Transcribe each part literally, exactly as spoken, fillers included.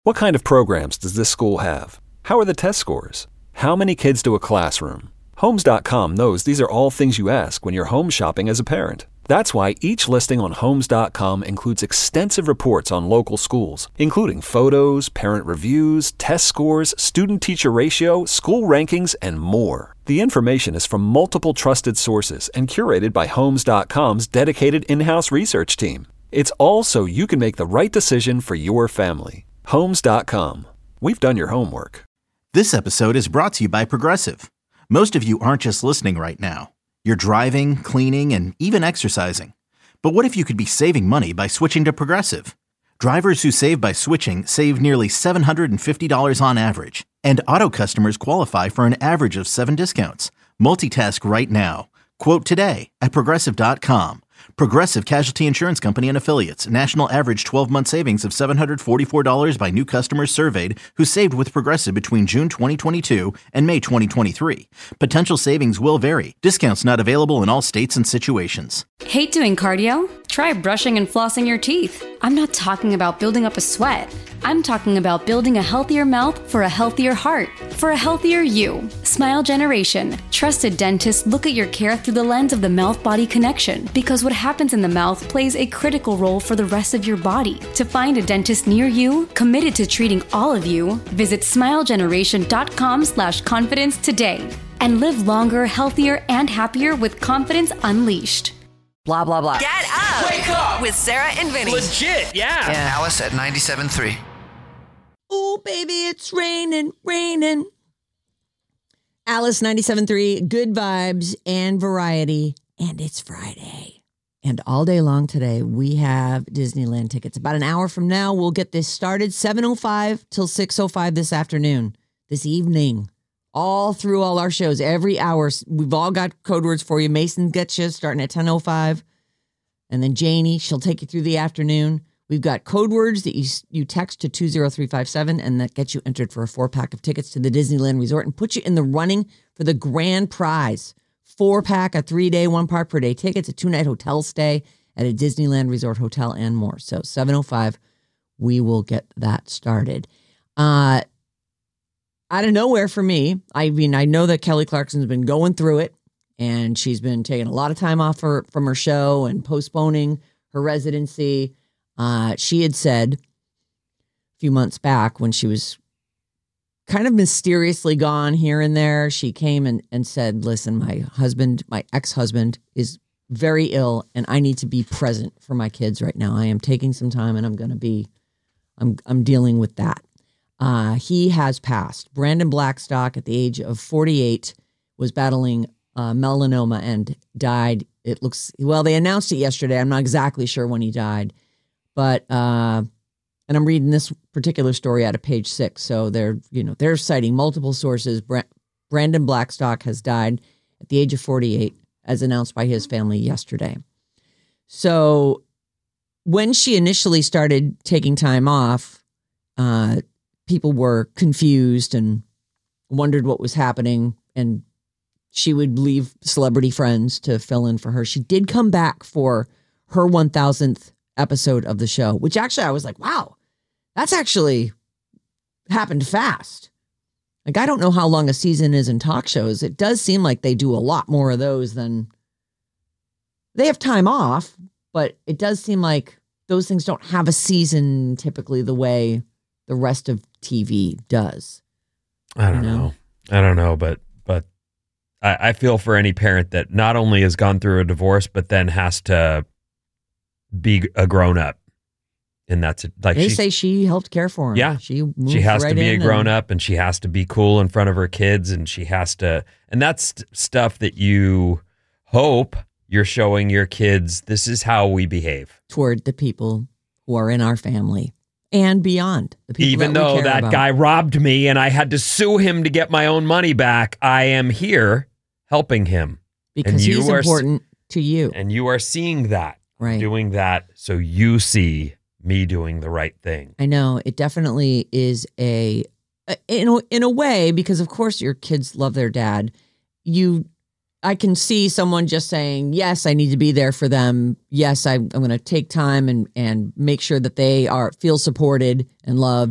What kind of programs does this school have? How are the test scores? How many kids do a classroom? Homes dot com knows these are all things you ask when you're home shopping as a parent. That's why each listing on Homes dot com includes extensive reports on local schools, including photos, parent reviews, test scores, student-teacher ratio, school rankings, and more. The information is from multiple trusted sources and curated by Homes dot com's dedicated in-house research team. It's all so you can make the right decision for your family. Homes dot com. We've done your homework. This episode is brought to you by Progressive. Most of you aren't just listening right now. You're driving, cleaning, and even exercising. But what if you could be saving money by switching to Progressive? Drivers who save by switching save nearly seven hundred fifty dollars on average. And auto customers qualify for an average of seven discounts. Multitask right now. Quote today at Progressive dot com. Progressive Casualty Insurance Company and Affiliates. National average twelve-month savings of seven hundred forty-four dollars by new customers surveyed who saved with Progressive between June twenty twenty-two and May twenty twenty-three. Potential savings will vary. Discounts not available in all states and situations. Hate doing cardio? Try brushing and flossing your teeth. I'm not talking about building up a sweat. I'm talking about building a healthier mouth for a healthier heart, for a healthier you. Smile Generation. Trusted dentists look at your care through the lens of the mouth-body connection, because what happens in the mouth plays a critical role for the rest of your body. To find a dentist near you, committed to treating all of you, visit smile generation dot com slash confidence today and live longer, healthier, and happier with confidence unleashed. Blah, blah, blah. Get up! Wake up! With Sarah and Vinny. Legit, yeah. Yeah. Alice at ninety-seven point three. Oh, baby, it's raining, raining. Alice ninety-seven point three, good vibes and variety. And it's Friday. And all day long today, we have Disneyland tickets. About an hour from now, we'll get this started. seven oh five till six oh five this afternoon, this evening. All through all our shows, every hour. We've all got code words for you. Mason gets you starting at ten oh five. And then Janie, she'll take you through the afternoon. We've got code words that you you text to two oh three five seven, and that gets you entered for a four-pack of tickets to the Disneyland Resort and put you in the running for the grand prize. Four-pack, a three-day, one-park per day tickets, a two-night hotel stay at a Disneyland Resort hotel, and more. So seven oh five, we will get that started. Uh, out of nowhere for me, I mean, I know that Kelly Clarkson's been going through it, and she's been taking a lot of time off her, from her show and postponing her residency. Uh, she had said a few months back when she was kind of mysteriously gone here and there, she came and, and said, listen, my husband, my ex-husband is very ill and I need to be present for my kids right now. I am taking some time and I'm going to be, I'm, I'm dealing with that. Uh, he has passed. Brandon Blackstock at the age of forty-eight was battling uh, melanoma and died. It looks, well, they announced it yesterday. I'm not exactly sure when he died. But, uh, and I'm reading this particular story out of Page Six. So they're, you know, they're citing multiple sources. Bra- Brandon Blackstock has died at the age of forty-eight, as announced by his family yesterday. So when she initially started taking time off, uh, people were confused and wondered what was happening. And she would leave celebrity friends to fill in for her. She did come back for her one thousandth episode of the show, which actually I was like, wow, that's actually happened fast. Like, I don't know how long a season is in talk shows. It does seem like they do a lot more of those than they have time off, but it does seem like those things don't have a season typically the way the rest of T V does. I don't you know? know. I don't know, but but I, I feel for any parent that not only has gone through a divorce, but then has to be a grown up. And that's it. Like they say she helped care for him. Yeah. She she has right to be a grown and, up and she has to be cool in front of her kids and she has to, and that's stuff that you hope you're showing your kids. This is how we behave toward the people who are in our family and beyond. The people Even that though we care that about. guy robbed me and I had to sue him to get my own money back, I am here helping him. Because and he's you are, important to you. And you are seeing that. Right. Doing that so you see me doing the right thing. I know it definitely is a, in a, in a way, because of course your kids love their dad. You, I can see someone just saying, yes, I need to be there for them. Yes, I, I'm going to take time and, and make sure that they are feel supported and loved.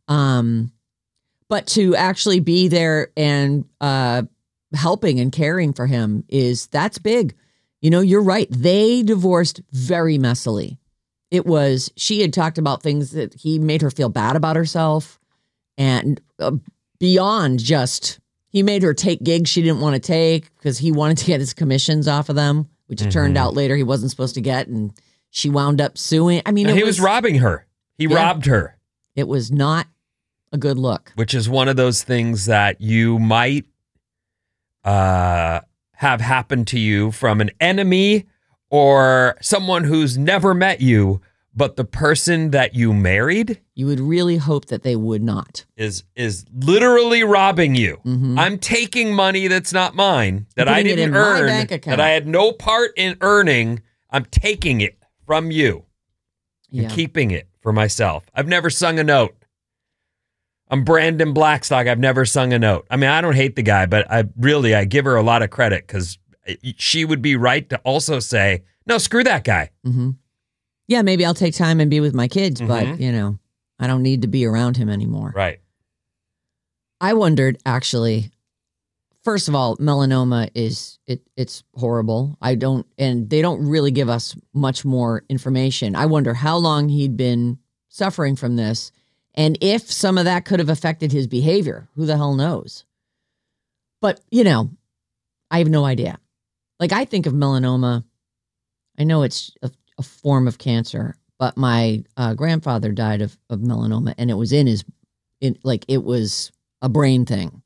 Um, but to actually be there and uh, helping and caring for him is, that's big. You know, you're right. They divorced very messily. It was, she had talked about things that he made her feel bad about herself, and uh, beyond just, he made her take gigs she didn't want to take because he wanted to get his commissions off of them, which it mm-hmm. turned out later he wasn't supposed to get. And she wound up suing. I mean, no, it he was, was robbing her. He yeah, robbed her. It was not a good look. Which is one of those things that you might uh, have happen to you from an enemy or someone who's never met you, but the person that you married, you would really hope that they would not, is is literally robbing you. Mm-hmm. I'm taking money that's not mine, that I didn't earn, that I had no part in earning. I'm taking it from you and yeah. keeping it for myself. I've never sung a note. I'm Brandon Blackstock. I've never sung a note. I mean, I don't hate the guy, but I really, I give her a lot of credit because she would be right to also say, no, screw that guy. Mm-hmm. Yeah, maybe I'll take time and be with my kids, mm-hmm. but, you know, I don't need to be around him anymore. Right. I wondered, actually, first of all, melanoma is, it it's horrible. I don't, and they don't really give us much more information. I wonder how long he'd been suffering from this, and if some of that could have affected his behavior. Who the hell knows? But, you know, I have no idea. Like, I think of melanoma, I know it's a, a form of cancer, but my uh, grandfather died of, of melanoma, and it was in his, in like, it was a brain thing.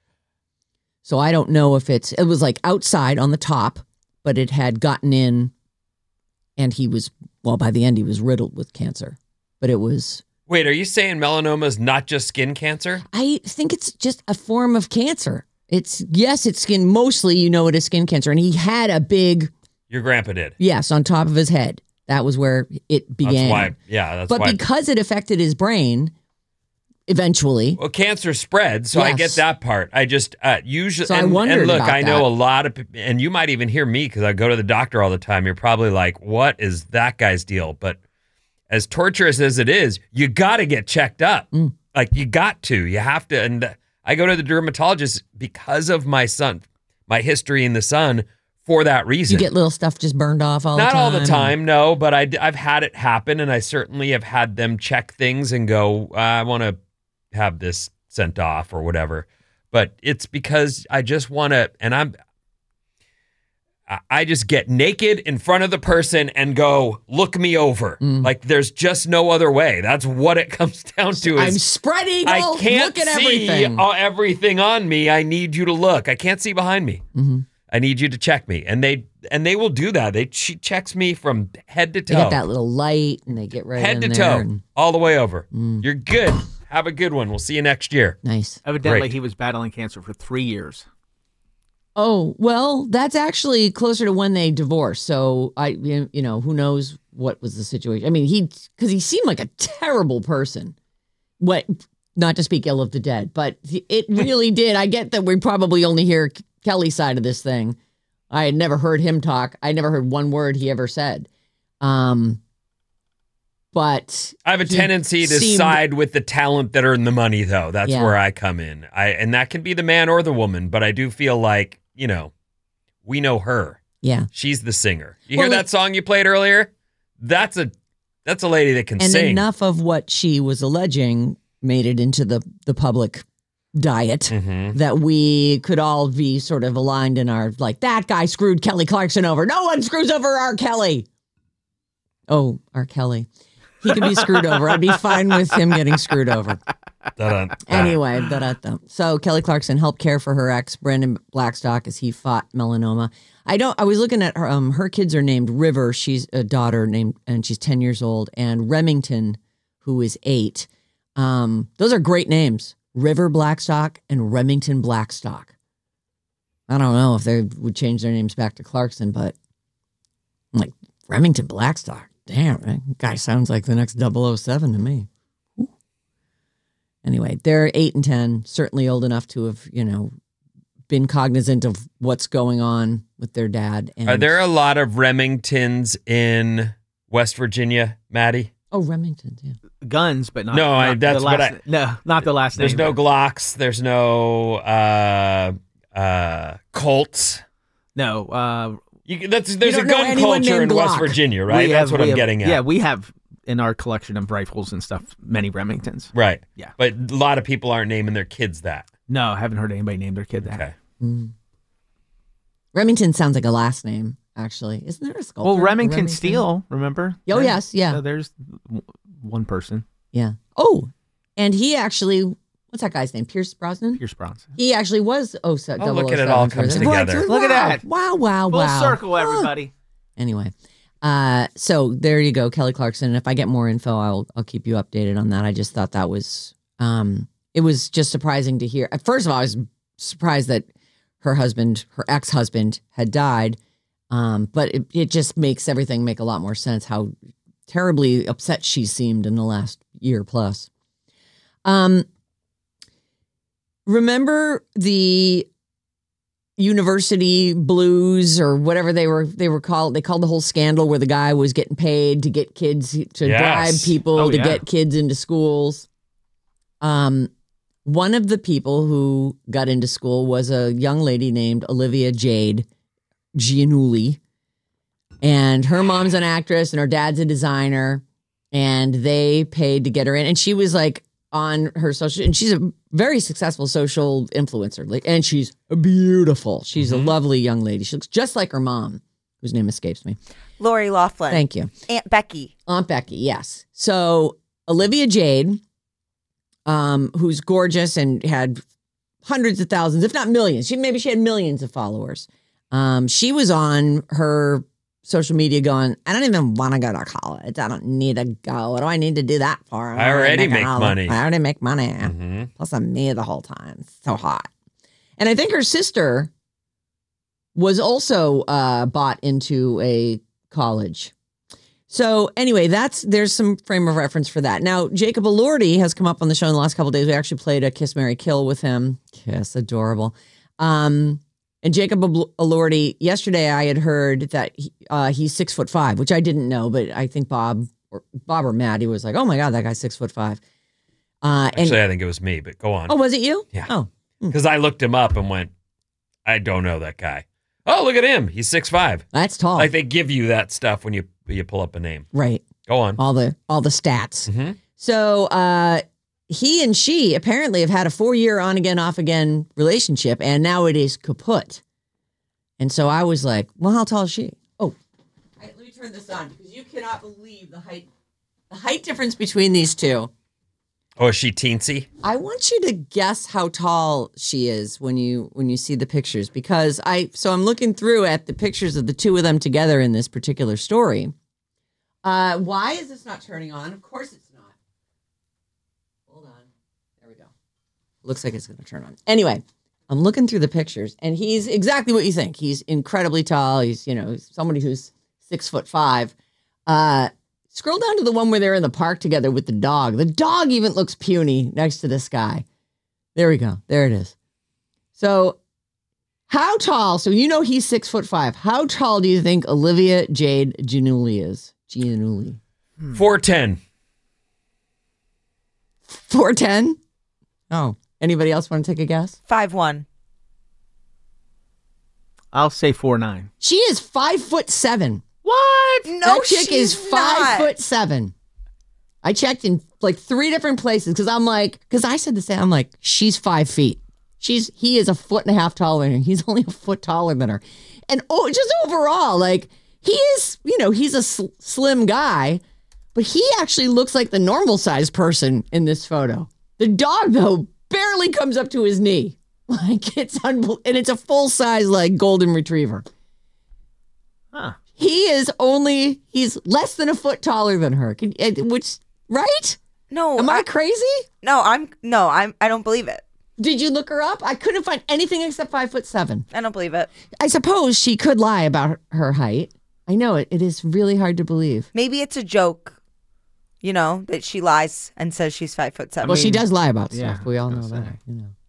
So I don't know if it's, it was like outside on the top, but it had gotten in, and he was, well, by the end, he was riddled with cancer. But it was... Wait, are you saying melanoma is not just skin cancer? I think it's just a form of cancer. It's, yes, it's skin, mostly you know it is skin cancer. And he had a big... Your grandpa did? Yes, on top of his head. That was where it began. That's why, yeah, that's but why. But because it affected his brain... Eventually. Well, cancer spreads, so yes. I get that part. I just uh, usually, so and, I wondered and look, about I know that. a lot of people, and you might even hear me because I go to the doctor all the time. You're probably like, what is that guy's deal? But as torturous as it is, you got to get checked up. Mm. Like, you got to. You have to. And I go to the dermatologist because of my son, my history in the sun, for that reason. You get little stuff just burned off all Not the time? Not all the time, no, but I, I've had it happen, and I certainly have had them check things and go, I want to have this sent off or whatever. But it's because I just want to, and I'm, I just get naked in front of the person and go, look me over. Mm. Like, there's just no other way. That's what it comes down to. Is I'm spread eagle. I can't look at see everything. everything on me. I need you to look. I can't see behind me. Mm-hmm. I need you to check me. And they and they will do that. They She checks me from head to toe. They get that little light and they get right head in to there toe, and... all the way over. Mm. You're good. Have a good one. We'll see you next year. Nice. Evidently, Great. He was battling cancer for three years. Oh, well, that's actually closer to when they divorced. So, I, you know, who knows what was the situation. I mean, he, because he seemed like a terrible person. What, not to speak ill of the dead, but it really did. I get that we probably only hear Kelly's side of this thing. I had never heard him talk. I never heard one word he ever said. Um, But I have a tendency to seemed, side with the talent that earn the money, though. That's yeah. where I come in. I and that can be the man or the woman, but I do feel like, you know, we know her. Yeah. She's the singer. You well, hear that song you played earlier? That's a that's a lady that can and sing. And enough of what she was alleging made it into the, the public diet mm-hmm. that we could all be sort of aligned in our, like, that guy screwed Kelly Clarkson over. No one screws over R. Kelly. Oh, R. Kelly. He can be screwed over. I'd be fine with him getting screwed over. Da-da. Anyway, da-da-da. So Kelly Clarkson helped care for her ex, Brandon Blackstock, as he fought melanoma. I don't. I was looking at her. Um, her kids are named River. She's a daughter named, and she's ten years old. And Remington, who is eight. Um, those are great names, River Blackstock and Remington Blackstock. I don't know if they would change their names back to Clarkson, but I'm like, Remington Blackstock. Damn, that guy sounds like the next double oh seven to me. Ooh. Anyway, they're eight and ten, certainly old enough to have, you know, been cognizant of what's going on with their dad. And are there a lot of Remingtons in West Virginia, Maddie? Oh, Remington, yeah. Guns, but not. No, not I- that's the what last, I- No, not the last There's name. no Glocks. There's no uh, uh, Colts. No. Uh, You, that's, there's a don't know gun anyone culture in named West Glock. Virginia, right? we That's have- what we I'm have- getting at. Yeah, we have in our collection of rifles and stuff many Remingtons. Right. Yeah. But a lot of people aren't naming their kids that. No, I haven't heard anybody name their kid that. Okay. Mm. Remington sounds like a last name, actually. Isn't there a sculptor? Well, Remington, Remington Steel, remember? Oh, yes, yeah. So there's w- one person, Yeah. Oh, and he actually, what's that guy's name? Pierce Brosnan? Pierce Bronson. He actually was oh seven. Oh, look at it all comes together. Look at that. Wow, wow, Full wow. circle, Huh. everybody. Anyway, uh, so there you go, Kelly Clarkson. If I get more info, I'll I'll keep you updated on that. I just thought that was um, it was just surprising to hear. First of all, I was surprised that her husband, her ex-husband, had died. Um, but it, it just makes everything make a lot more sense. How terribly upset she seemed in the last year plus. Um, remember the university blues or whatever they were they were called they called the whole scandal where the guy was getting paid to get kids to Yes. bribe people Oh, to yeah. get kids into schools. Um one of the people who got into school was a young lady named Olivia Jade Giannulli, and her mom's an actress and her dad's a designer, and they paid to get her in, and she was like on her social, and she's a very successful social influencer, like, and she's beautiful. She's Mm-hmm. a lovely young lady. She looks just like her mom, whose name escapes me. Lori Laughlin. Thank you. Aunt Becky. Aunt Becky, yes. So Olivia Jade, um, who's gorgeous and had hundreds of thousands, if not millions. She maybe she had millions of followers. Um, she was on her social media going, I don't even want to go to college. I don't need to go. What do I need to do that for? I already make all- money. I already make money. Mm-hmm. Plus, I'm me the whole time. It's so hot. And I think her sister was also uh, bought into a college. So anyway, that's there's some frame of reference for that. Now, Jacob Elordi has come up on the show in the last couple of days. We actually played a Kiss, Marry, Kill with him. Kiss, adorable. Um, and Jacob Elordi, yesterday I had heard that he, uh, he's six foot five, which I didn't know, but I think Bob or Bob or Matt, he was like, oh my God, that guy's six foot five. Uh, and, Actually, I think it was me, but go on. oh, was it you? Yeah. Oh, Because I looked him up and went, I don't know that guy. Oh, look at him. He's six five. that's tall. Like they give you that stuff when you you pull up a name. Right. Go on. All the all the stats. Mm-hmm. So uh, he and she apparently have had a four year on again, off again relationship, and now it is kaput. And so I was like, well, how tall is she? Oh, right, let me turn this on because you cannot believe the height, the height difference between these two. Oh, is she teensy? I want you to guess how tall she is when you when you see the pictures, because I so I'm looking through at the pictures of the two of them together in this particular story. Uh, why is this not turning on? Of course it's not. Hold on. There we go. Looks like it's going to turn on. Anyway, I'm looking through the pictures, and he's exactly what you think. He's incredibly tall. He's, you know, somebody who's six foot five. Uh, scroll down to the one where they're in the park together with the dog. The dog even looks puny next to this guy. There we go. There it is. So how tall? So you know he's six foot five. How tall do you think Olivia Jade Giannulli is? Giannulli. four ten. four ten? Oh. Anybody else want to take a guess? Five one. I'll say four nine. She is five foot seven. What? No, that chick she's is five not. foot seven. I checked in like three different places because I'm like, because I said the same. I'm like, she's five feet. She's he is a foot and a half taller than her. He's only a foot taller than her, and oh, just overall, like he is, you know, he's a sl- slim guy, but he actually looks like the normal sized person in this photo. The dog though barely comes up to his knee. Like it's unbelievable, and it's a full size like golden retriever. Huh. He is only, he's less than a foot taller than her. Can, eh, which, right? No. Am I, I, crazy? no, I'm no, I'm I don't believe it. Did you look her up? I couldn't find anything except five foot seven. I don't believe it. I suppose she could lie about her, her height. I know it. It is really hard to believe. Maybe it's a joke, you know, that she lies and says she's five foot seven. Well, she does lie about yeah, stuff. We all I know was that. gonna say. You know.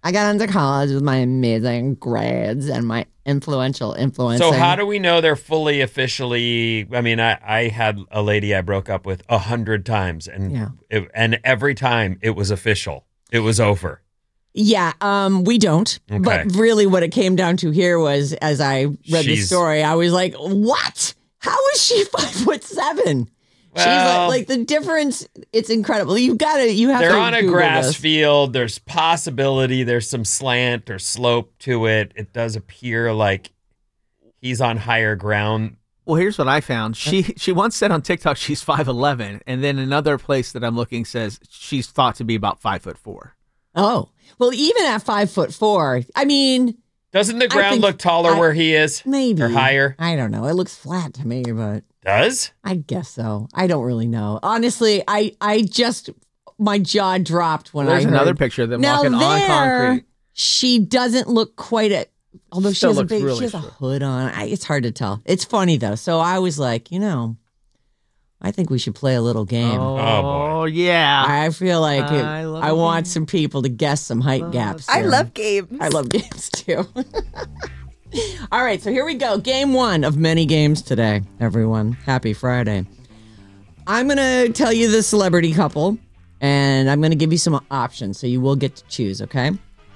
I got into college with my amazing grades and my influential influencing. So how do we know they're fully officially? I mean, I, I had a lady I broke up with a hundred times, and Yeah. it, and every time it was official. It was over. Yeah, um, we don't. Okay. But really what it came down to here was, as I read the She's- story, I was like, what? How is she five foot seven? She's Well- like, like the difference, it's incredible. You've got to, you have to They're on a Google grass this. field. There's possibility. There's some slant or slope to it. It does appear like he's on higher ground. Well, here's what I found. She she once said on TikTok she's five eleven, and then another place that I'm looking says she's thought to be about five foot four. Oh, well, even at five foot four, I mean, Doesn't the I ground think- look taller I- where he is? maybe. Or higher? I don't know. It looks flat to me, but Does? I guess so. I don't really know. Honestly, I, I just, my jaw dropped when There's I heard. another picture of them Now walking on there, concrete. she doesn't look quite at, although she Still has a looks big, really she has a short. hood on. I, it's hard to tell. It's funny though. So I was like, you know, I think we should play a little game. Oh, Oh, yeah. I feel like it, I love I want games. some people to guess some height gaps. I here. love games. I love games too. All right, so here we go. Game one of many games today, everyone. Happy Friday. I'm going to tell you the celebrity couple, and I'm going to give you some options, so you will get to choose, okay?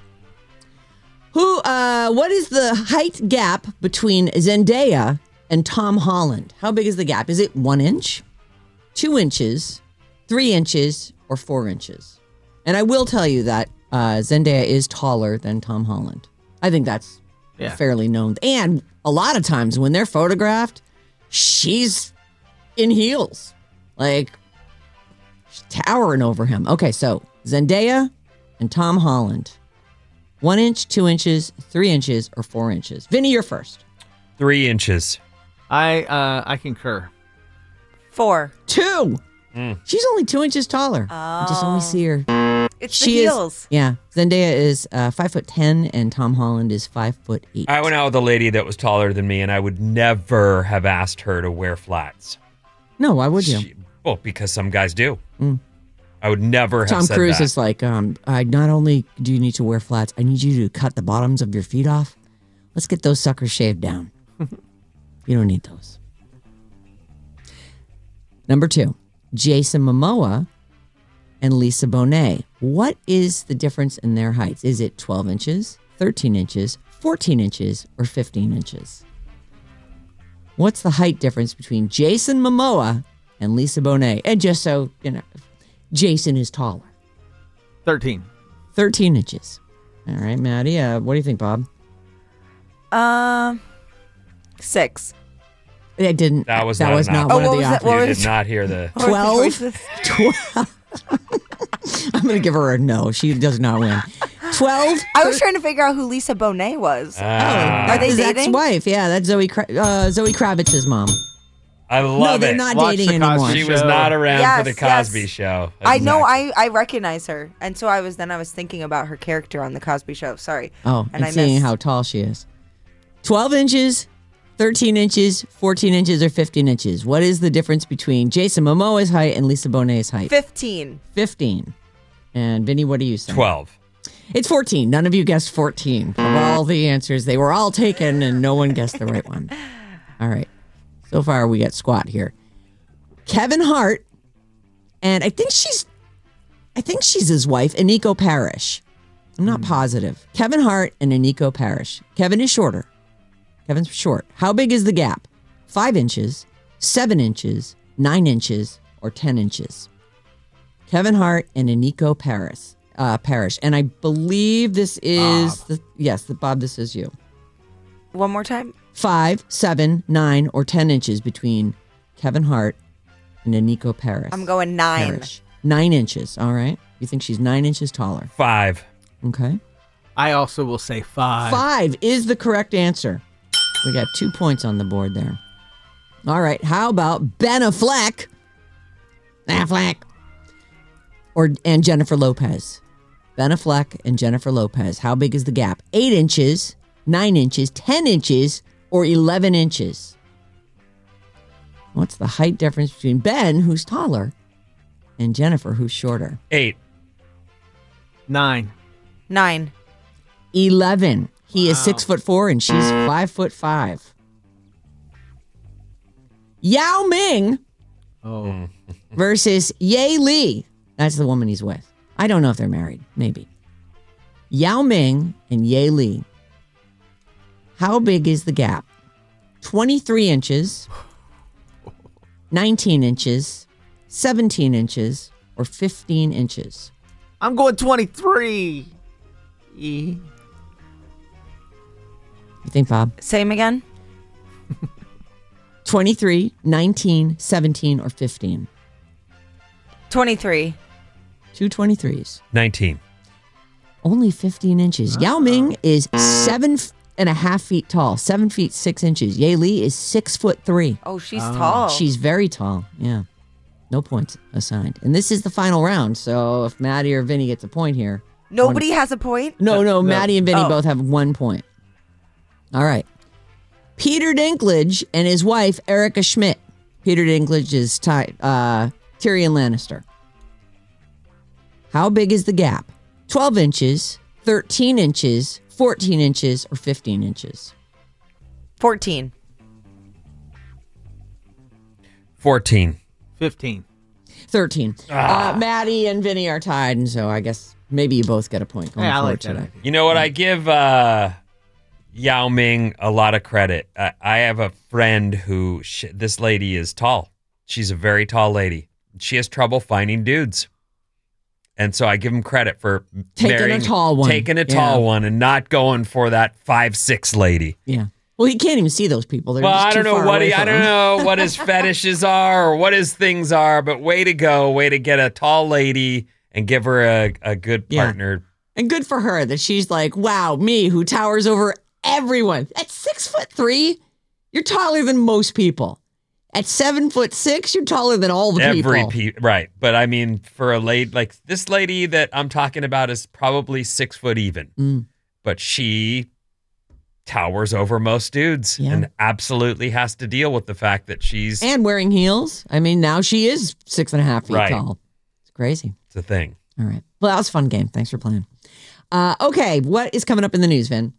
Who, uh, what is the height gap between Zendaya and Tom Holland? How big is the gap? Is it one inch, two inches, three inches, or four inches? And I will tell you that uh, Zendaya is taller than Tom Holland. I think that's Yeah. fairly known. And a lot of times when they're photographed, she's in heels, like she's towering over him. Okay, so Zendaya and Tom Holland. One inch, two inches, three inches, or four inches. Vinny, you're first. Three inches. I uh, I concur. Four. Two. Mm. She's only two inches taller. I just only see her. It's She the is- heels. Yeah, Zendaya is uh, five foot ten, and Tom Holland is five foot eight. I went out with a lady that was taller than me, and I would never have asked her to wear flats. No, why would you? She- well, because some guys do. Mm. I would never have Tom said Cruise that. is like, um, I not only do you need to wear flats, I need you to cut the bottoms of your feet off. Let's get those suckers shaved down. You don't need those. Number two, Jason Momoa and Lisa Bonet. What is the difference in their heights? Is it twelve inches, thirteen inches, fourteen inches, or fifteen inches? What's the height difference between Jason Momoa and Lisa Bonet? And just so, you know, Jason is taller. thirteen. thirteen inches. All right, Maddie. Uh, what do you think, Bob? Um, six. I didn't. That was that not was an not option. one Oh, of what the was that? options. What You was- did not hear the. What were the Twelve. choices? Twelve. I'm gonna give her a no. She does not win. Twelve. I was trying to figure out who Lisa Bonet was. Ah, Are they His dating? ex-wife. Yeah, that's Zoe. Kra- uh, Zoe Kravitz's mom. I No, love they're it. not Watch dating the Cosby anymore. She was Show. not around for Yes, the Cosby yes. Show. I know. Exactly. I I recognize her, and so I was then I was thinking about her character on the Cosby Show. Sorry. Oh, And and, I seeing missed- how tall she is. Twelve inches, thirteen inches, fourteen inches, or fifteen inches. What is the difference between Jason Momoa's height and Lisa Bonet's height? Fifteen. Fifteen. And Vinny, what do you say? twelve. It's fourteen. None of you guessed fourteen. Of all the answers, they were all taken and no one guessed the right one. All right. So far, we got squat here. Kevin Hart, and I think she's, I think she's his wife, Aniko Parrish. I'm not positive. Kevin Hart and Aniko Parrish. Kevin is shorter. Kevin's short. How big is the gap? Five inches, seven inches, nine inches, or ten inches? Kevin Hart and Aniko Parrish. Uh, Parrish. And I believe this is the yes, the Bob. This is you. One more time. Five, seven, nine, or ten inches between Kevin Hart and Aniko Parrish. I'm going nine. Parrish. Nine inches. All right. You think she's nine inches taller? Five. Okay. I also will say five. Five is the correct answer. We got two points on the board there. All right. How about Ben Affleck? Affleck. Or and Jennifer Lopez. Ben Affleck and Jennifer Lopez. How big is the gap? Eight inches, nine inches, ten inches, or eleven inches? What's the height difference between Ben, who's taller, and Jennifer, who's shorter? Eight. Nine. Nine. eleven. He wow. is six foot four and she's five foot five. Yao Ming oh. versus Ye Li. That's the woman he's with. I don't know if they're married. Maybe. Yao Ming and Ye Li. How big is the gap? twenty-three inches, nineteen inches, seventeen inches, or fifteen inches? I'm going twenty-three. You think, Bob? Same again? twenty-three, nineteen, seventeen, or fifteen? twenty-three. Two twenty-threes. nineteen. Only fifteen inches. Oh. Yao Ming is seven and a half feet tall, seven feet six inches. Ye Li is six foot three. Oh, she's oh. tall. She's very tall. Yeah. No points assigned. And this is the final round. So if Maddie or Vinny gets a point here. Nobody one... has a point? No, no. Maddie and Vinny oh. both have one point. All right. Peter Dinklage and his wife, Erica Schmidt. Peter Dinklage is ty- uh, Tyrion Lannister. How big is the gap? twelve inches, thirteen inches, fourteen inches, or fifteen inches? fourteen. fourteen. fifteen. thirteen. Ah. Uh, Maddie and Vinny are tied, and so I guess maybe you both get a point going yeah, forward I like today. that. You know what? I give uh, Yao Ming a lot of credit. I, I have a friend who, sh- this lady is tall. She's a very tall lady. She has trouble finding dudes. And so I give him credit for taking marrying, a tall one. taking a tall yeah. one and not going for that five six lady. Yeah. Well, he can't even see those people. They're well, just I don't too know far what away he, I from don't him. know what his fetishes are or what his things are, but way to go, way to get a tall lady and give her a, a good partner. Yeah. And good for her that she's like, wow, me who towers over everyone. At six foot three, you're taller than most people. At seven foot six, you're taller than all the Every people. Pe- right. But I mean, for a lady, like this lady that I'm talking about is probably six foot even. Mm. But she towers over most dudes Yeah. and absolutely has to deal with the fact that she's... And wearing heels. I mean, now she is six and a half feet Right. tall. It's crazy. It's a thing. All right. Well, that was a fun game. Thanks for playing. Uh, okay. What is coming up in the news, Vin?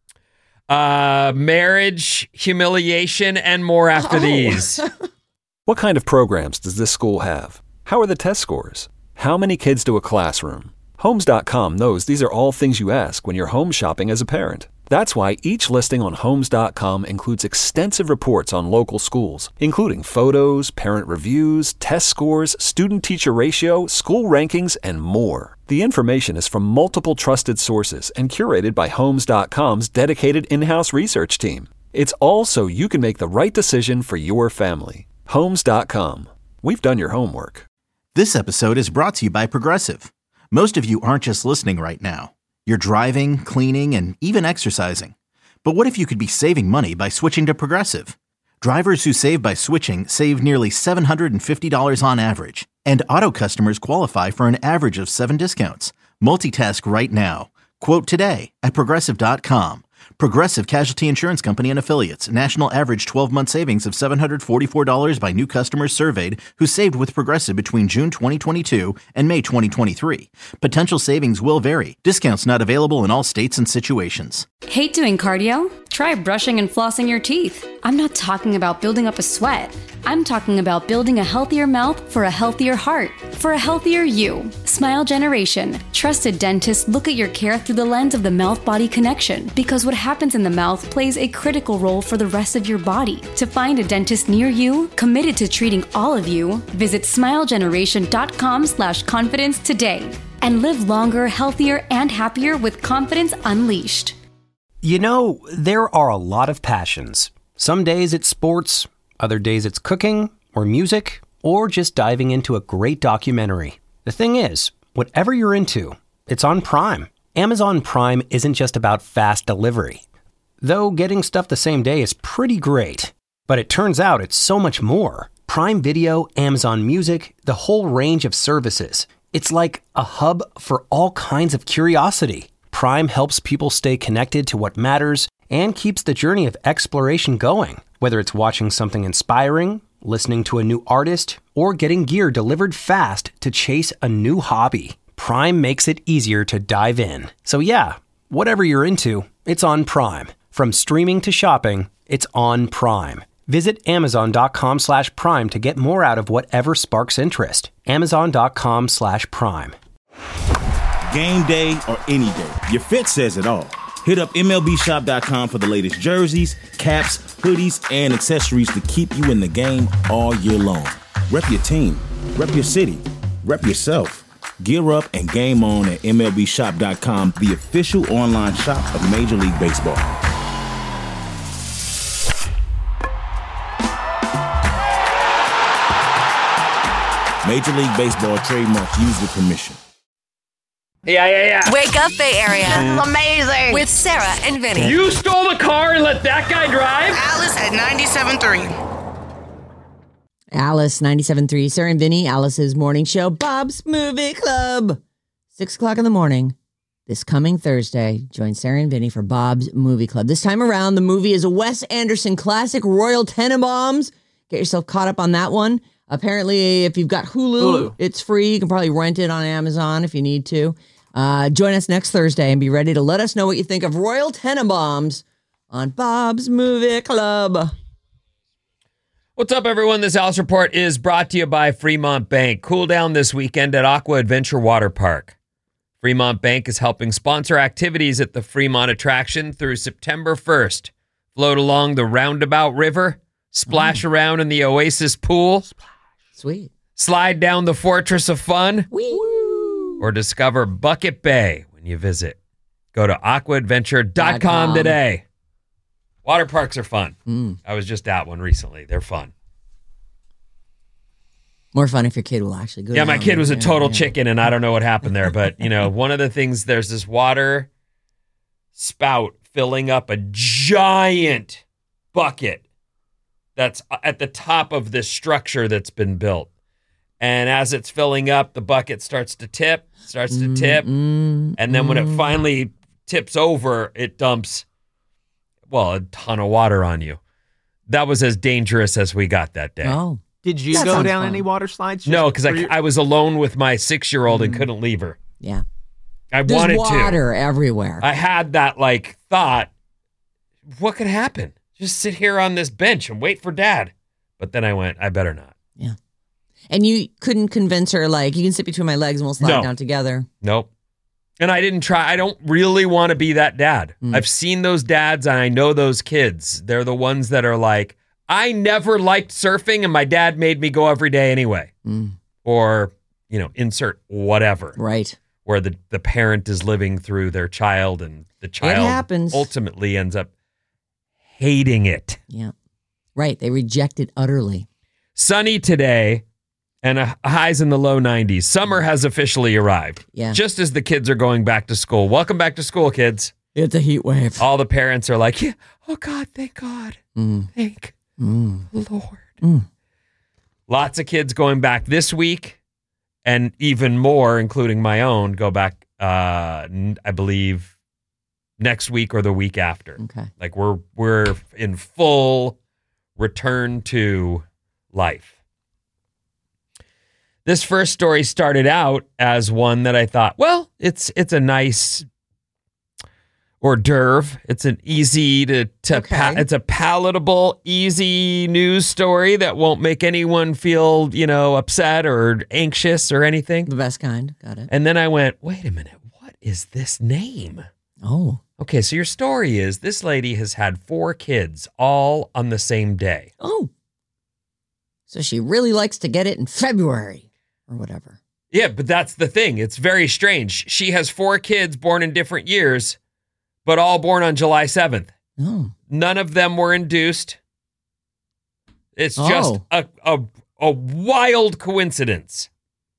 Uh, marriage, humiliation, and more after Oh. these. What kind of programs does this school have? How are the test scores? How many kids do a classroom? Homes dot com knows these are all things you ask when you're home shopping as a parent. That's why each listing on Homes dot com includes extensive reports on local schools, including photos, parent reviews, test scores, student-teacher ratio, school rankings, and more. The information is from multiple trusted sources and curated by Homes dot com's dedicated in-house research team. It's all so you can make the right decision for your family. Homes dot com. We've done your homework. This episode is brought to you by Progressive. Most of you aren't just listening right now. You're driving, cleaning, and even exercising. But what if you could be saving money by switching to Progressive? Drivers who save by switching save nearly seven hundred fifty dollars on average. And auto customers qualify for an average of seven discounts. Multitask right now. Quote today at Progressive dot com. Progressive Casualty Insurance Company and Affiliates. National average twelve-month savings of seven hundred forty-four dollars by new customers surveyed who saved with Progressive between June twenty twenty-two and May twenty twenty-three. Potential savings will vary. Discounts not available in all states and situations. Hate doing cardio? Try brushing and flossing your teeth. I'm not talking about building up a sweat. I'm talking about building a healthier mouth for a healthier heart, for a healthier you. Smile Generation. Trusted dentists look at your care through the lens of the mouth-body connection because what happens in the mouth plays a critical role for the rest of your body. To find a dentist near you, committed to treating all of you, visit smile generation dot com slash confidence today and live longer, healthier, and happier with confidence unleashed. You know, there are a lot of passions. Some days it's sports, other days it's cooking or music, or just diving into a great documentary. The thing is, whatever you're into, it's on Prime. Amazon Prime isn't just about fast delivery. Though getting stuff the same day is pretty great. But it turns out it's so much more. Prime Video, Amazon Music, the whole range of services. It's like a hub for all kinds of curiosity. Prime helps people stay connected to what matters and keeps the journey of exploration going. Whether it's watching something inspiring, listening to a new artist, or getting gear delivered fast to chase a new hobby, Prime makes it easier to dive in. So yeah, Whatever you're into, it's on Prime. From streaming to shopping, it's on Prime. Visit amazon.com slash prime to get more out of whatever sparks interest. Amazon.com slash prime. Game day or any day, your fit says it all. Hit up M L B shop dot com for the latest jerseys, caps, hoodies, and accessories to keep you in the game all year long. Rep your team, rep your city, rep yourself. Gear up and game on at M L B shop dot com, the official online shop of Major League Baseball. Major League Baseball trademarks used with permission. Yeah, yeah, yeah. Wake up, Bay Area. This is amazing. With Sarah and Vinny. You stole the car and let that guy drive? Alice at ninety-seven point three. Alice, ninety-seven point three. Sarah and Vinny, Alice's morning show, Bob's Movie Club. Six o'clock in the morning. This coming Thursday, join Sarah and Vinny for Bob's Movie Club. This time around, the movie is a Wes Anderson classic, Royal Tenenbaums. Get yourself caught up on that one. Apparently, if you've got Hulu, Hulu, it's free. You can probably rent it on Amazon if you need to. Uh, join us next Thursday and be ready to let us know what you think of Royal Tenenbaums on Bob's Movie Club. What's up, everyone? This Alice Report is brought to you by Fremont Bank. Cool down this weekend at Aqua Adventure Water Park. Fremont Bank is helping sponsor activities at the Fremont attraction through September first. Float along the Roundabout River, splash mm. around in the Oasis pool. Sweet. Slide down the Fortress of Fun. Wee. Or discover Bucket Bay when you visit. Go to aqua adventure dot com today. Water parks are fun. Mm. I was just at one recently. They're fun. More fun if your kid will actually go. Yeah, my kid was a total yeah. chicken, and I don't know what happened there. But, you know, one of the things, there's this water spout filling up a giant bucket that's at the top of this structure that's been built. And as it's filling up, the bucket starts to tip, starts to tip. Mm, and then mm. when it finally tips over, it dumps, well, a ton of water on you. That was as dangerous as we got that day. Oh. Did you That go sounds down fun. any water slides? No, because I, your- I was alone with my six-year-old Mm. and couldn't leave her. Yeah. I There's wanted water to. everywhere. I had that, like, thought, what could happen? Just sit here on this bench and wait for Dad. But then I went, I better not. Yeah. And you couldn't convince her, like, you can sit between my legs and we'll slide No. down together. Nope. And I didn't try. I don't really want to be that dad. Mm. I've seen those dads and I know those kids. They're the ones that are like, I never liked surfing and my dad made me go every day anyway. Mm. Or, you know, insert whatever. Right. Where the, the parent is living through their child and the child happens. ultimately ends up hating it. Yeah. Right. They reject it utterly. Sunny today and a highs in the low nineties. Summer has officially arrived. Yeah. Just as the kids are going back to school. Welcome back to school, kids. It's a heat wave. All the parents are like, yeah, oh God, thank God. Mm. Thank Mm. Lord. Mm. Lots of kids going back this week, and even more, including my own, go back, uh, n- I believe, next week or the week after. Okay. Like we're we're in full return to life. This first story started out as one that I thought, well, it's it's a nice hors d'oeuvre. It's an easy to, to Okay. pa- it's a palatable, easy news story that won't make anyone feel, you know, upset or anxious or anything. The best kind. Got it. And then I went, wait a minute, what is this name? Oh. Okay, so your story is this lady has had four kids all on the same day. Oh. So she really likes to get it in February or whatever. Yeah, but that's the thing. It's very strange. She has four kids born in different years, but all born on July seventh. Oh. None of them were induced. It's just Oh. a, a a wild coincidence.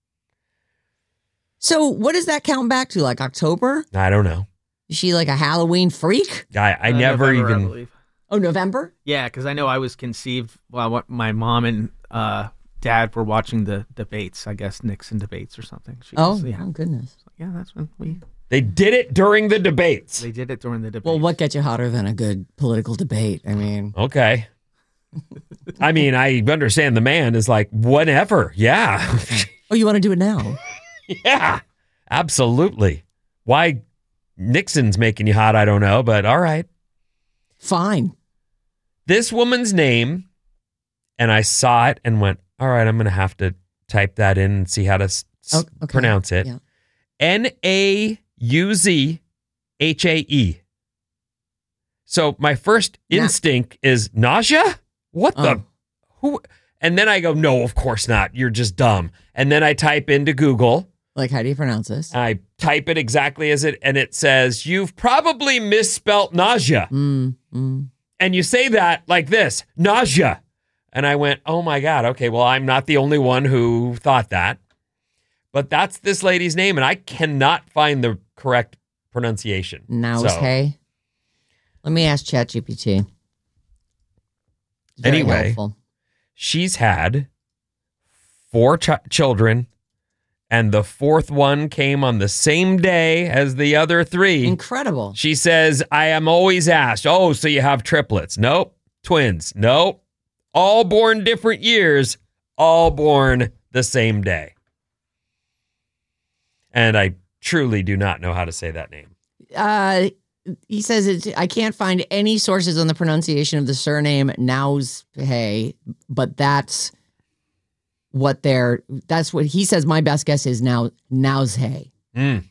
So what does that count back to? Like October? I don't know. Is she like a Halloween freak? I, I Uh, never November, I even. believe. Oh, November? Yeah, because I know I was conceived while what my mom and uh, dad were watching the debates. I guess Nixon debates or something. She Oh, was- yeah. oh goodness. Yeah, that's when we They did it during the debates. they did it during the debate. Well, what gets you hotter than a good political debate? I mean, Okay. I mean, I understand the man is like, whatever. Yeah. oh, you want to do it now? Yeah. Absolutely. Why Nixon's making you hot, I don't know, but all right. Fine. This woman's name, and I saw it and went, all right, I'm going to have to type that in and see how to s- Oh, okay. pronounce it. Yeah. N A U Z H A E. So my first Na- instinct is nausea? What the? Oh. Who? And then I go, no, of course not. You're just dumb. And then I type into Google. Like, how do you pronounce this? I type it exactly as it, and it says, you've probably misspelt nausea. Mm, mm. And you say that like this, nausea. And I went, oh my God, okay, well, I'm not the only one who thought that. But that's this lady's name, and I cannot find the correct pronunciation. Now So, is hey. Let me ask ChatGPT. It's very Anyway. helpful. She's had four ch- children, and the fourth one came on the same day as the other three. Incredible. She says, I am always asked, oh, so you have triplets? Nope. Twins? Nope. All born different years, all born the same day. And I truly do not know how to say that name. Uh, he says it's, I can't find any sources on the pronunciation of the surname Nauzhay, but that's what they're, that's what he says. My best guess is now Nauzhay. Mm.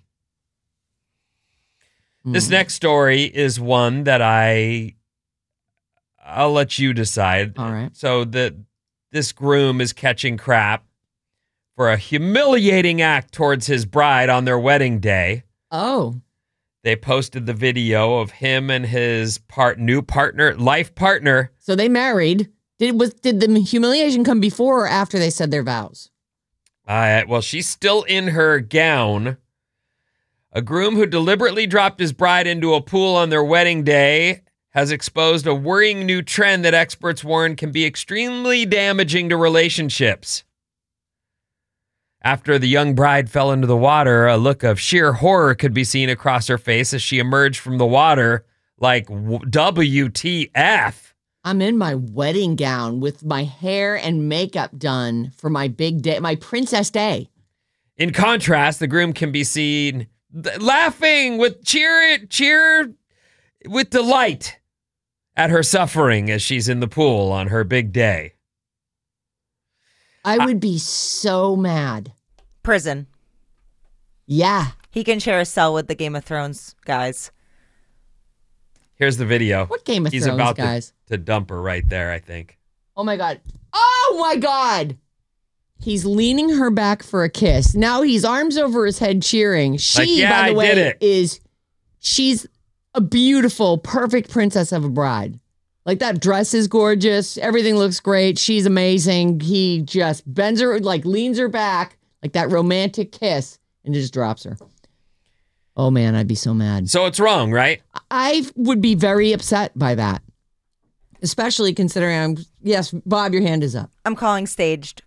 This Mm. next story is one that I, I'll let you decide. All right. So the this groom is catching crap for a humiliating act towards his bride on their wedding day. Oh, They posted the video of him and his part new partner, life partner. so they married. Did was did the humiliation come before or after they said their vows? Uh, well, she's still in her gown. A groom who deliberately dropped his bride into a pool on their wedding day has exposed a worrying new trend that experts warn can be extremely damaging to relationships. After the young bride fell into the water, a look of sheer horror could be seen across her face as she emerged from the water like W T F. I'm in my wedding gown with my hair and makeup done for my big day, my princess day. In contrast, the groom can be seen th- laughing with cheer, cheer with delight at her suffering as she's in the pool on her big day. I would be so mad. Prison. Yeah. He can share a cell with the Game of Thrones guys. Here's the video. What Game of He's Thrones about guys? To, to dump her right there, I think. Oh my God. Oh my God. He's leaning her back for a kiss. Now he's arms over his head cheering. She, Like, yeah, by the I way, did it. is, she's a beautiful, perfect princess of a bride. Like that dress is gorgeous. Everything looks great. She's amazing. He just bends her, like leans her back, like that romantic kiss, and just drops her. Oh man, I'd be so mad. So it's wrong, right? I would be very upset by that. Especially considering I'm, yes, Bob, your hand is up. I'm calling staged.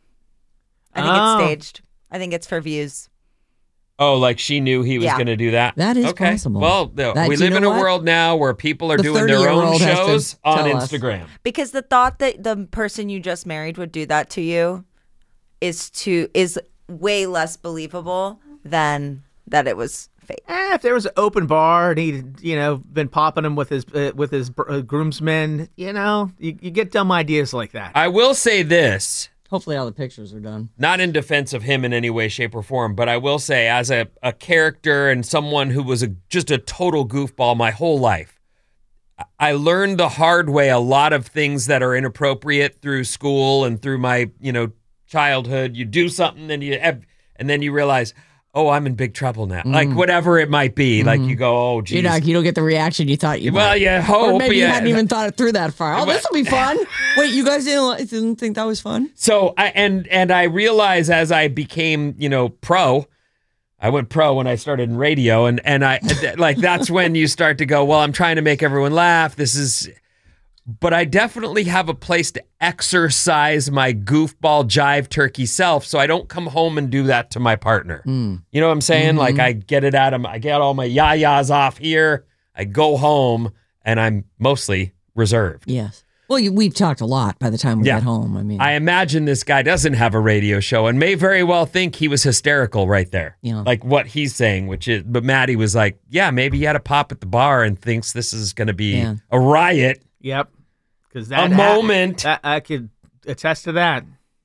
I think Oh. it's staged. I think it's for views. Oh, like she knew he was Yeah. going to do that? That is okay. possible. Well, no, That- we do you live in know a what? world now where people are The doing their own thirty-year-old has to shows on tell us. Instagram. Because the thought that the person you just married would do that to you is to is way less believable than that it was fake. Eh, if there was an open bar and he'd, you know, been popping him with his uh, with his uh, groomsmen, you know, you, you get dumb ideas like that. I will say this. Hopefully all the pictures are done. Not in defense of him in any way, shape, or form, but I will say, as a, a character and someone who was a, just a total goofball my whole life, I learned the hard way a lot of things that are inappropriate through school and through my, you know, childhood. You do something and you and then you realize, oh, I'm in big trouble now. Mm. Like whatever it might be. Like you go, oh, geez. You know, you don't get the reaction you thought you Well, might. you hope, Or maybe you yeah. hadn't even thought it through that far. Oh, this will be fun. Wait, you guys didn't, didn't think that was fun? So I and and I realized as I became, you know, pro, I went pro when I started in radio, and and I like that's when you start to go, well, I'm trying to make everyone laugh. This is, but I definitely have a place to exercise my goofball jive turkey self, so I don't come home and do that to my partner. Mm. You know what I'm saying? Mm-hmm. Like I get it out of my, I get all my yah-yahs off here. I go home and I'm mostly reserved. Yes. Well, you, we've talked a lot by the time we Yeah. get home. I mean, I imagine this guy doesn't have a radio show and may very well think he was hysterical right there. Yeah. Like what he's saying, which is, but Maddie was like, yeah, maybe he had a pop at the bar and thinks this is going to be Yeah. a riot. Yep. Because that A moment. That, I could attest to that.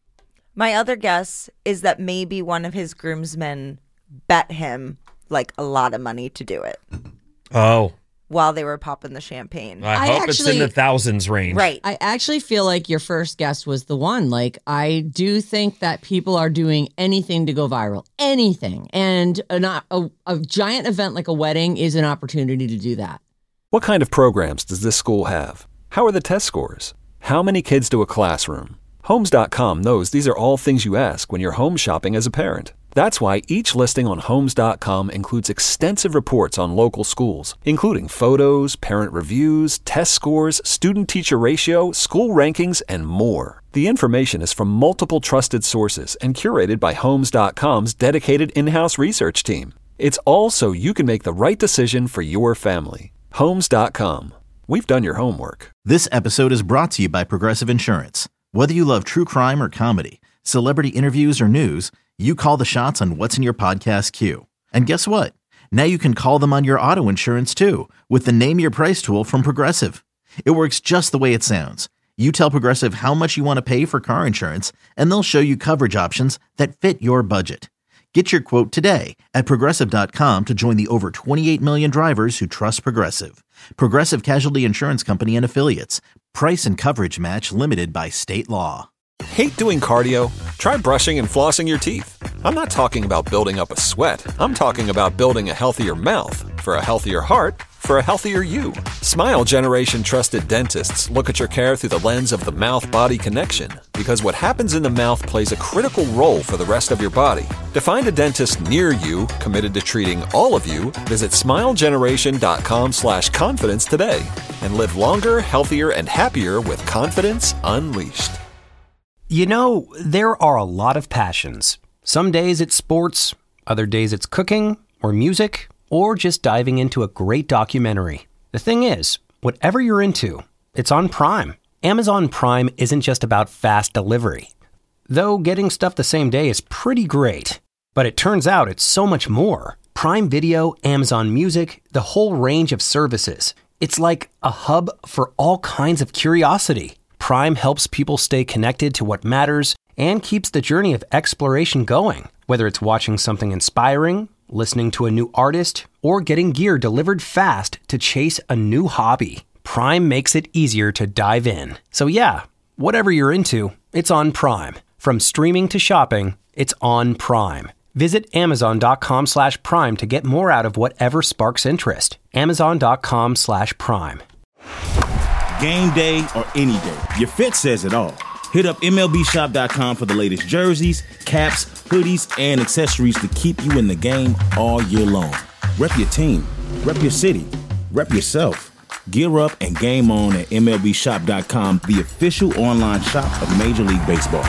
My other guess is that maybe one of his groomsmen bet him like a lot of money to do it Oh, while they were popping the champagne. I, I hope it's in actually- the thousands range. Right. I actually feel like your first guess was the one. Like, I do think that people are doing anything to go viral, anything. And a, not, a, a giant event like a wedding is an opportunity to do that. What kind of programs does this school have? How are the test scores? How many kids do a classroom? Homes dot com knows these are all things you ask when you're home shopping as a parent. That's why each listing on Homes dot com includes extensive reports on local schools, including photos, parent reviews, test scores, student-teacher ratio, school rankings, and more. The information is from multiple trusted sources and curated by Homes dot com's dedicated in-house research team. It's all so you can make the right decision for your family. Homes dot com. We've done your homework. This episode is brought to you by Progressive Insurance. Whether you love true crime or comedy, celebrity interviews or news, you call the shots on what's in your podcast queue. And guess what? Now you can call them on your auto insurance too with the Name Your Price tool from Progressive. It works just the way it sounds. You tell Progressive how much you want to pay for car insurance, and they'll show you coverage options that fit your budget. Get your quote today at Progressive dot com to join the over twenty-eight million drivers who trust Progressive. Progressive Casualty Insurance Company and Affiliates. Price and coverage match limited by state law. Hate doing cardio? Try brushing and flossing your teeth. I'm not talking about building up a sweat. I'm talking about building a healthier mouth for a healthier heart for a healthier you. Smile Generation trusted dentists look at your care through the lens of the mouth-body connection, because what happens in the mouth plays a critical role for the rest of your body. To find a dentist near you committed to treating all of you, visit smile generation dot com slash confidence today and live longer, healthier, and happier with confidence unleashed. You know, there are a lot of passions. Some days it's sports, other days it's cooking or music, or just diving into a great documentary. The thing is, whatever you're into, it's on Prime. Amazon Prime isn't just about fast delivery. Though getting stuff the same day is pretty great. But it turns out it's so much more. Prime Video, Amazon Music, the whole range of services. It's like a hub for all kinds of curiosity. Prime helps people stay connected to what matters and keeps the journey of exploration going. Whether it's watching something inspiring, listening to a new artist, or getting gear delivered fast to chase a new hobby, Prime makes it easier to dive in. So yeah, whatever you're into, it's on Prime. From streaming to shopping, it's on Prime. Visit amazon.com slash prime to get more out of whatever sparks interest. Amazon.com slash prime. Game day or any day, your fit says it all. Hit up M L B shop dot com for the latest jerseys, caps, hoodies, and accessories to keep you in the game all year long. Rep your team, rep your city, rep yourself. Gear up and game on at M L B shop dot com, the official online shop of Major League Baseball.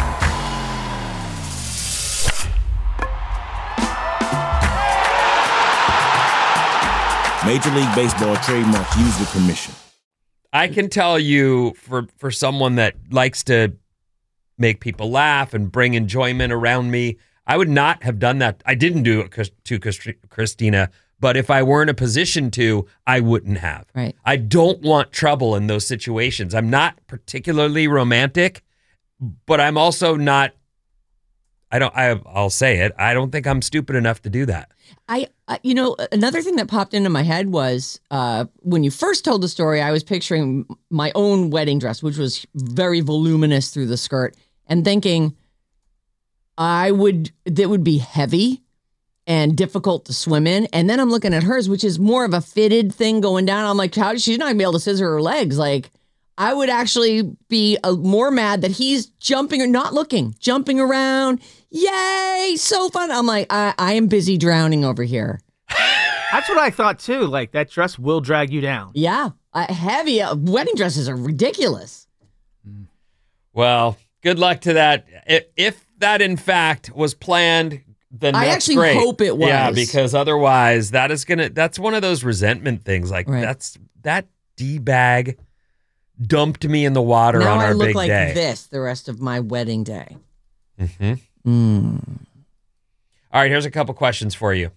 Major League Baseball trademark used with permission. I can tell you, for, for someone that likes to make people laugh and bring enjoyment around me, I would not have done that. I didn't do it to Christina, but if I were in a position to, I wouldn't have. Right. I don't want trouble in those situations. I'm not particularly romantic, but I'm also not, I don't, I, I'll say it, I don't think I'm stupid enough to do that. I, uh, you know, another thing that popped into my head was uh, when you first told the story, I was picturing my own wedding dress, which was very voluminous through the skirt, and thinking I would, that would be heavy and difficult to swim in. And then I'm looking at hers, which is more of a fitted thing going down. I'm like, how she's not gonna be able to scissor her legs. Like, I would actually be uh, more mad that he's jumping or not looking, jumping around. Yay, so fun. I'm like, I, I am busy drowning over here. That's what I thought too. Like, that dress will drag you down. Yeah, uh, heavy uh, wedding dresses are ridiculous. Well, good luck to that. If, if that in fact was planned, then I that's actually great. hope it was. Yeah, because otherwise that is gonna, that's one of those resentment things. Like Right. that's, that D-bag dumped me in the water now on I our look big like day. this the rest of my wedding day. Mm-hmm. Mm. All right, here's a couple questions for you.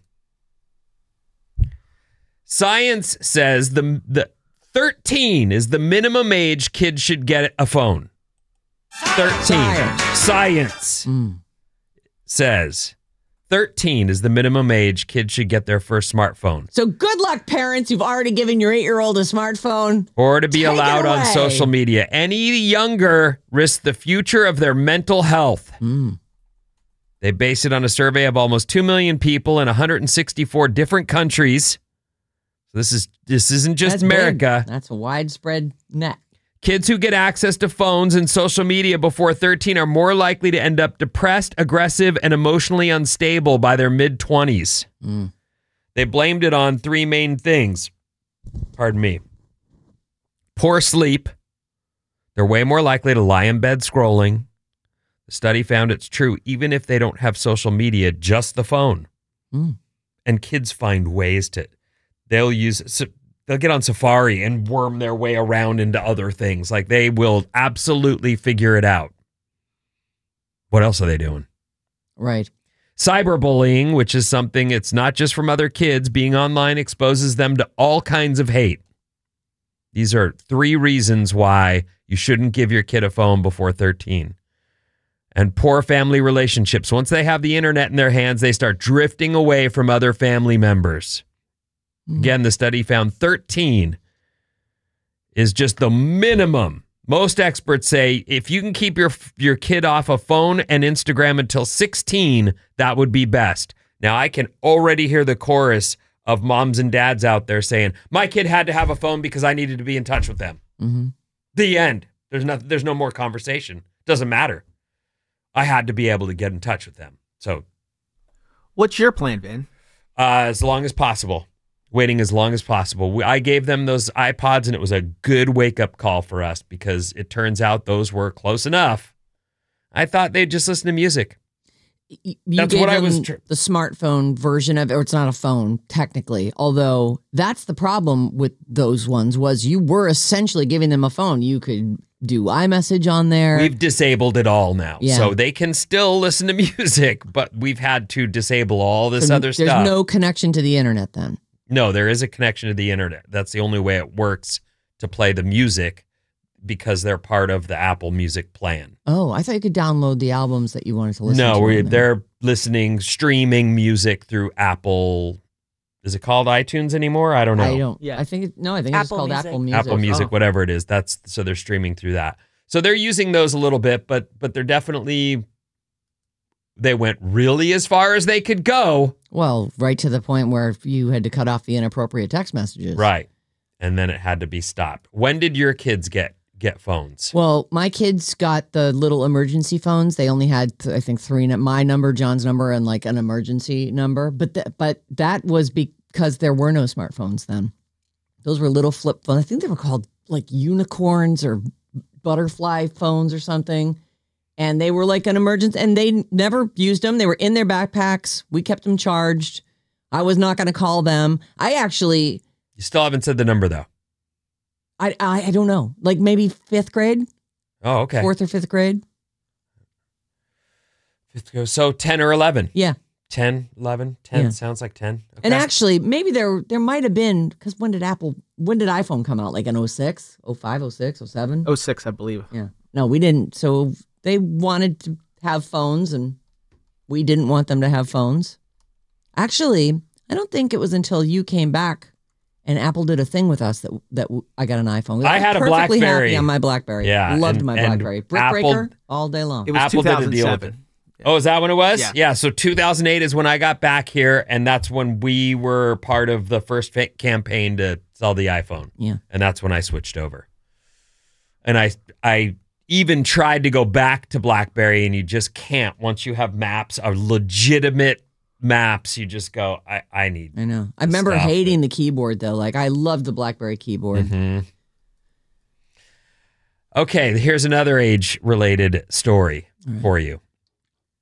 Science says the the thirteen is the minimum age kids should get a phone. thirteen. Science. Science Mm. says thirteen is the minimum age kids should get their first smartphone. So good luck, parents who've already given your eight-year-old a smartphone. Or to be Take it allowed on away. social media. Any younger risks the future of their mental health. Mm. They base it on a survey of almost two million people in one hundred sixty-four different countries. So this is this isn't just That's America. big. That's a widespread net. Kids who get access to phones and social media before thirteen are more likely to end up depressed, aggressive, and emotionally unstable by their mid-twenties. Mm. They blamed it on three main things. Pardon me. Poor sleep. They're way more likely to lie in bed scrolling. The study found it's true even if they don't have social media, just the phone. Mm. And kids find ways to, they'll use, they'll get on Safari and worm their way around into other things. Like they will absolutely figure it out. What else are they doing? Right. Cyberbullying, which is something, it's not just from other kids. Being online exposes them to all kinds of hate. These are three reasons why you shouldn't give your kid a phone before thirteen. And poor family relationships. Once they have the internet in their hands, they start drifting away from other family members. Mm. Again, the study found thirteen is just the minimum. Most experts say if you can keep your your kid off a phone and Instagram until sixteen, that would be best. Now, I can already hear the chorus of moms and dads out there saying, my kid had to have a phone because I needed to be in touch with them. Mm-hmm. The end. There's no, there's no more conversation. Doesn't matter. I had to be able to get in touch with them. So, what's your plan, Vin? Uh, as long as possible. Waiting as long as possible. We, I gave them those iPods, and it was a good wake-up call for us because it turns out those were close enough. I thought they'd just listen to music. You That's gave what I them was. Tr- the smartphone version of it, or it's not a phone technically. Although that's the problem with those ones was you were essentially giving them a phone. You could do iMessage on there. We've disabled it all now, Yeah. so they can still listen to music, but we've had to disable all this So other there's stuff. There's no connection to the internet then. No, there is a connection to the internet. That's the only way it works to play the music because they're part of the Apple Music plan. Oh, I thought you could download the albums that you wanted to listen No, to. we on there. they're listening, streaming music through Apple. Is it called iTunes anymore? I don't know. I don't. Yeah. I think it, no. I think it's Apple called Music. Apple Music. Apple Music, Oh. whatever it is. That's so they're streaming through that. So they're using those a little bit, but but they're definitely they went really as far as they could go. Well, right to the point where you had to cut off the inappropriate text messages. Right. And then it had to be stopped. When did your kids get get phones? Well, my kids got the little emergency phones. They only had, I think, three. My number, John's number, and like an emergency number. But th- but that was because there were no smartphones then. Those were little flip phones. I think they were called like unicorns or butterfly phones or something. And they were like an emergency. And they never used them. They were in their backpacks. We kept them charged. I was not going to call them. I actually... You still haven't said the number, though. I, I I don't know. Like maybe fifth grade? Oh, okay. Fourth or fifth grade? Fifth, so ten or eleven? Yeah. ten, eleven, ten Yeah. sounds like ten. Okay. And actually, maybe there there might have been, because when did Apple, when did iPhone come out? Like in oh six, oh five, oh six, oh seven? oh six, I believe. Yeah. No, we didn't. So they wanted to have phones, and we didn't want them to have phones. Actually, I don't think it was until you came back and Apple did a thing with us that that I got an iPhone. I had a perfectly BlackBerry. happy on my BlackBerry. Yeah, Loved and- my and BlackBerry. Brick Apple- breaker all day long. It was Apple did a deal with it. two thousand seven. Oh, is that when it was? Yeah. Yeah. So two thousand eight is when I got back here, and that's when we were part of the first fa- campaign to sell the iPhone. Yeah. And that's when I switched over. And I I even tried to go back to BlackBerry, and you just can't. Once you have maps, are legitimate maps, you just go, I, I need. I know. I remember stuff. hating the keyboard though. Like I loved the BlackBerry keyboard. Mhm. Okay, here's another age-related story for you.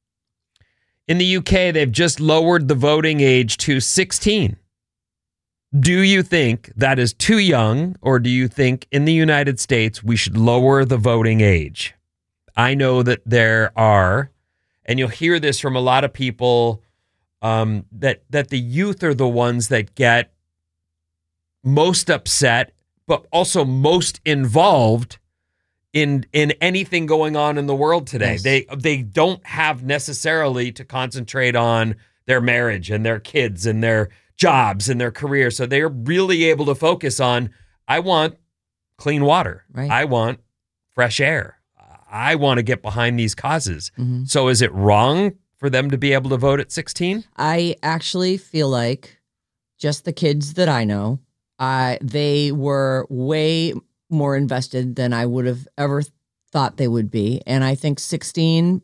In the U K, they've just lowered the voting age to sixteen. Do you think that is too young, or do you think in the United States we should lower the voting age? I know that there are, and you'll hear this from a lot of people, um, that that the youth are the ones that get most upset, but also most involved in in anything going on in the world today. Yes. They they don't have necessarily to concentrate on their marriage and their kids and their jobs and their career. So they're really able to focus on, I want clean water. Right. I want fresh air. I want to get behind these causes. Mm-hmm. So is it wrong for them to be able to vote at sixteen? I actually feel like just the kids that I know, uh, they were way more invested than I would have ever thought they would be. And I think sixteen,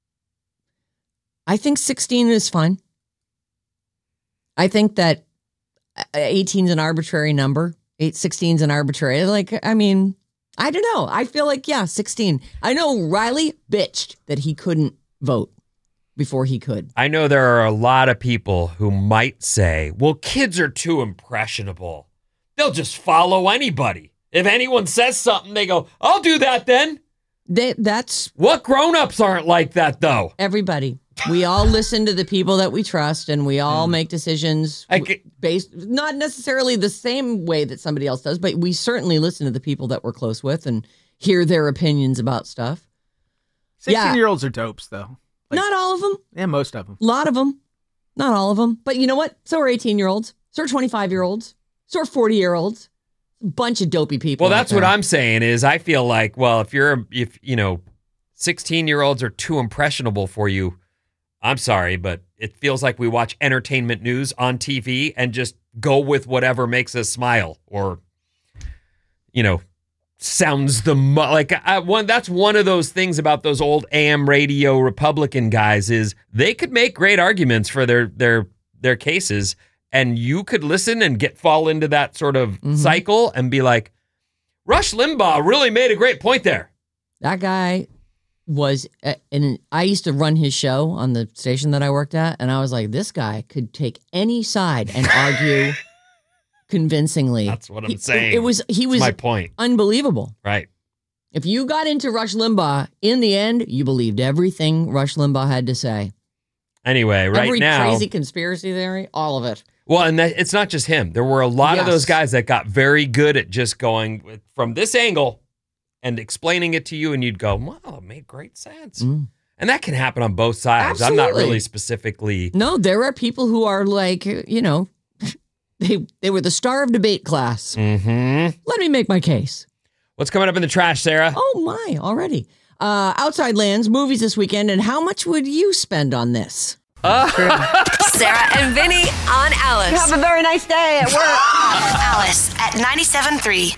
I think sixteen is fine. I think that eighteen is an arbitrary number. eight, sixteen is an arbitrary. Like, I mean, I don't know. I feel like, yeah, sixteen. I know Riley bitched that he couldn't vote before he could. I know there are a lot of people who might say, well, kids are too impressionable. They'll just follow anybody. If anyone says something, they go, I'll do that then. They, that's What grown-ups aren't like that, though? everybody. We all listen to the people that we trust, and we all make decisions I get- based, not necessarily the same way that somebody else does, but we certainly listen to the people that we're close with and hear their opinions about stuff. sixteen-year-olds are dopes, though. Like, Not all of them. yeah, most of them. A lot of them. Not all of them. But you know what? So are eighteen-year-olds. So are twenty-five-year-olds. So are forty-year-olds. A bunch of dopey people. Well, out that's what there. I'm saying is I feel like, well, if you're, if, you know, sixteen-year-olds are too impressionable for you, I'm sorry, but it feels like we watch entertainment news on T V and just go with whatever makes us smile or, you know, sounds the mo- like I, one. That's one of those things about those old A M radio Republican guys is they could make great arguments for their their their cases, and you could listen and get fall into that sort of Mm-hmm. cycle and be like, Rush Limbaugh really made a great point there. That guy was, uh, and I used to run his show on the station that I worked at, and I was like, this guy could take any side and argue convincingly. That's what I'm He- saying. It, was he That's was my point. unbelievable. Right. If you got into Rush Limbaugh, in the end, you believed everything Rush Limbaugh had to say. Anyway, right Every now, crazy conspiracy theory, all of it. well, and that, it's not just him. There were a lot of Yes. those guys that got very good at just going with- from this angle and explaining it to you, and you'd go, wow, it made great sense. Mm. And that can happen on both sides. I'm not Absolutely. really specifically. No, there are people who are like, you know, they they were the star of debate class. Mm-hmm. Let me make my case. What's coming up in the trash, Sarah? Oh my, already. Uh, Outside Lands, movies this weekend, and how much would you spend on this? Sarah and Vinny on Alice. Have a very nice day at work. Alice at ninety-seven point three.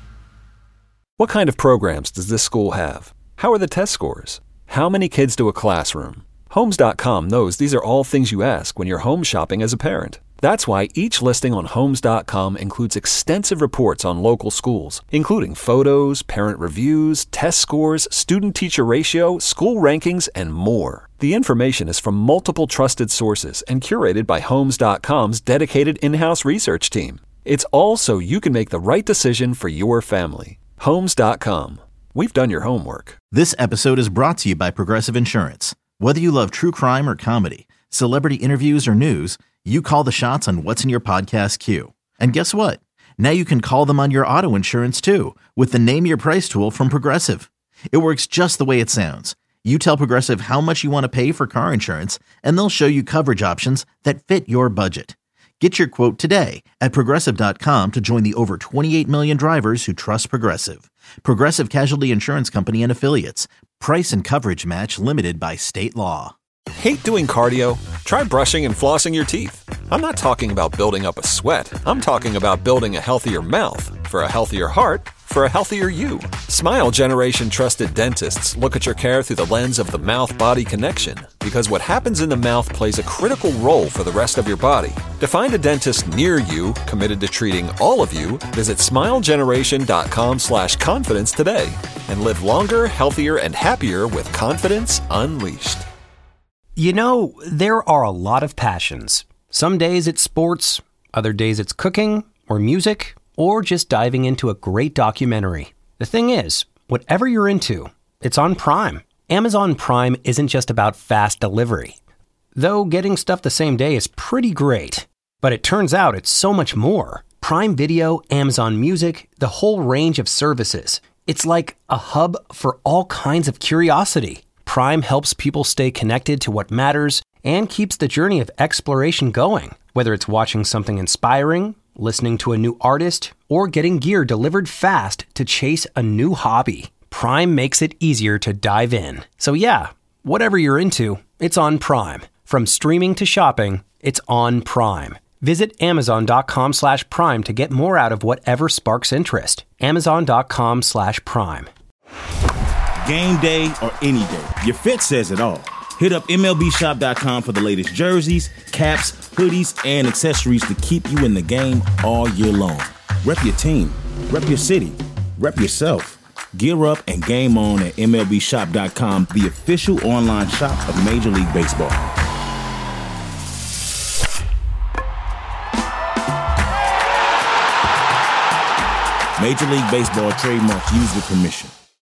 What kind of programs does this school have? How are the test scores? How many kids do a classroom? Homes dot com knows these are all things you ask when you're home shopping as a parent. That's why each listing on Homes dot com includes extensive reports on local schools, including photos, parent reviews, test scores, student-teacher ratio, school rankings, and more. The information is from multiple trusted sources and curated by Homes dot com's dedicated in-house research team. It's all so you can make the right decision for your family. Homes dot com. We've done your homework. This episode is brought to you by Progressive Insurance. Whether you love true crime or comedy, celebrity interviews or news, you call the shots on what's in your podcast queue. And guess what? Now you can call them on your auto insurance too with the Name Your Price tool from Progressive. It works just the way it sounds. You tell Progressive how much you want to pay for car insurance, and they'll show you coverage options that fit your budget. Get your quote today at Progressive dot com to join the over twenty-eight million drivers who trust Progressive. Progressive Casualty Insurance Company and Affiliates. Price and coverage match limited by state law. Hate doing cardio? Try brushing and flossing your teeth. I'm not talking about building up a sweat. I'm talking about building a healthier mouth for a healthier heart for a healthier you. Smile Generation trusted dentists look at your care through the lens of the mouth-body connection because what happens in the mouth plays a critical role for the rest of your body. To find a dentist near you committed to treating all of you, visit smile generation dot com slash confidence today and live longer, healthier, and happier with confidence unleashed. You know, there are a lot of passions. Some days it's sports, Other days it's cooking or music or just diving into a great documentary. The thing is, whatever you're into, it's on Prime. Amazon Prime isn't just about fast delivery. Though getting stuff the same day is pretty great. But it turns out it's so much more. Prime Video, Amazon Music, the whole range of services. It's like a hub for all kinds of curiosity. Prime helps people stay connected to what matters and keeps the journey of exploration going. Whether it's watching something inspiring, listening to a new artist, or getting gear delivered fast to chase a new hobby, Prime makes it easier to dive in. So yeah, whatever you're into, it's on Prime. From streaming to shopping, it's on Prime. Visit amazon.com slash prime to get more out of whatever sparks interest. Amazon.com slash prime. Game day or any day, your fit says it all. Hit up M L B shop dot com for the latest jerseys, caps, hoodies, and accessories to keep you in the game all year long. Rep your team, rep your city, rep yourself. Gear up and game on at M L B shop dot com, the official online shop of Major League Baseball. Major League Baseball trademarks used with permission.